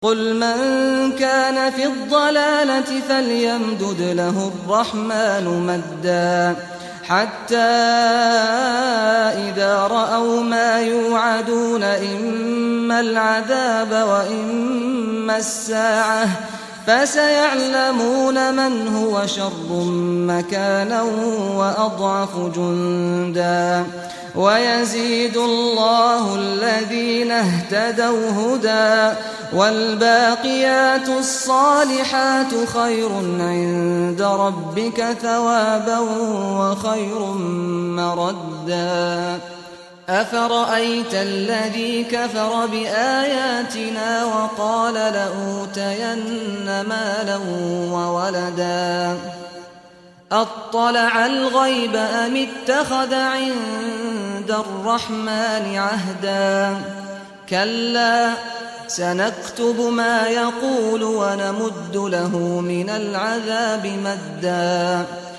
قل من كان في الضلالة فليمدد له الرحمن مدا حتى إذا رأوا ما يوعدون إما العذاب وإما الساعة فسيعلمون من هو شر مكانا وأضعف جندا ويزيد الله الذين اهتدوا هدى والباقيات الصالحات خير عند ربك ثوابا وخير مردا أفرأيت الذي كفر بآياتنا وقال لأوتين مالا وولدا أطلع الغيب أم اتخذ عند الرحمن عهدا كلا سنكتب ما يقول ونمد له من العذاب مدا